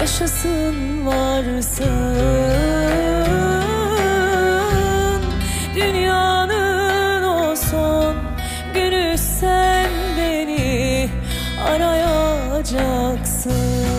yaşasın varsın. Dünyanın o son günü sen beni arayacaksın.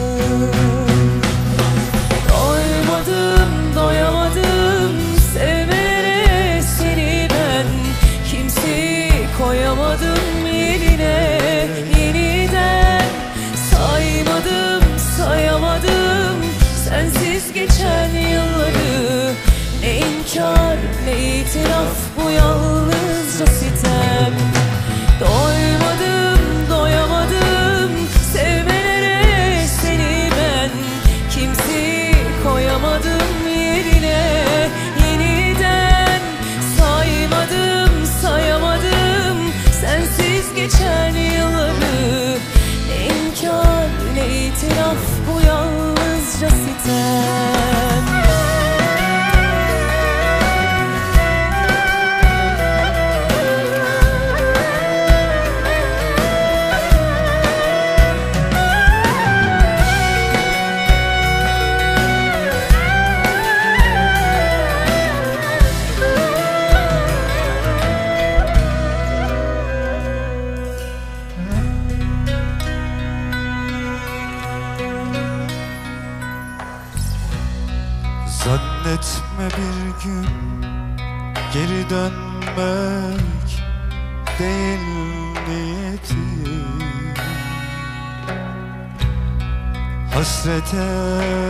Doymadım, doyamadım sevmelere seni ben. Kimseyi koyamadım yerine yeniden. Saymadım, sayamadım sensiz geçen yılları. Ne inkar ne itiraf, bu yalnızca sitem. Doymadım, doyamadım sevmelere seni ben. Kimseyi koyamadım yerine yeniden. Saymadım, sayamadım sensiz geçen yılları. Ne inkar ne itiraf, bu yalnızca sitem. Zannetme bir gün geri dönmek değil niyetim. Hasrete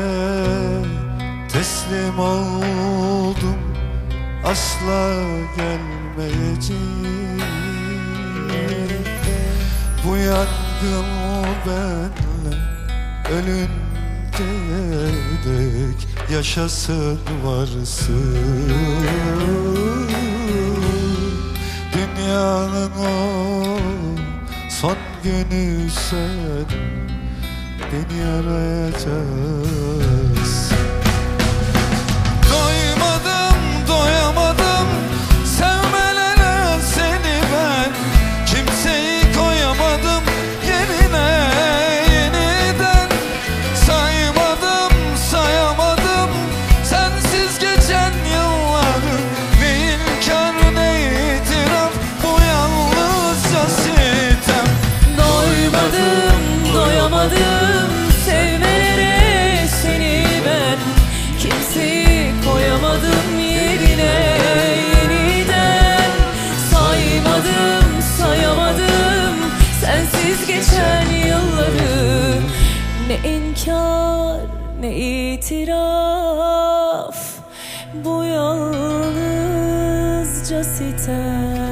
teslim oldum, asla gelmeyeceğim. Bu yangın benle ölünceye dek yaşasın varsın. Dünyanın o son günü sen beni arayacaksın. Doymadım, doyamadım sevmelere seni ben. Kimseyi koyamadım yerine yeniden. Saymadım, sayamadım sensiz geçen yılları. Ne inkar ne itiraf, bu yalnızca sitem. Doymadım, doyamadım sevmelere seni ben. Kimseyi koyamadım yerine yeniden. Saymadım, sayamadım sensiz geçen yılları. Ne inkar ne itiraf, bu yalnızca sitem.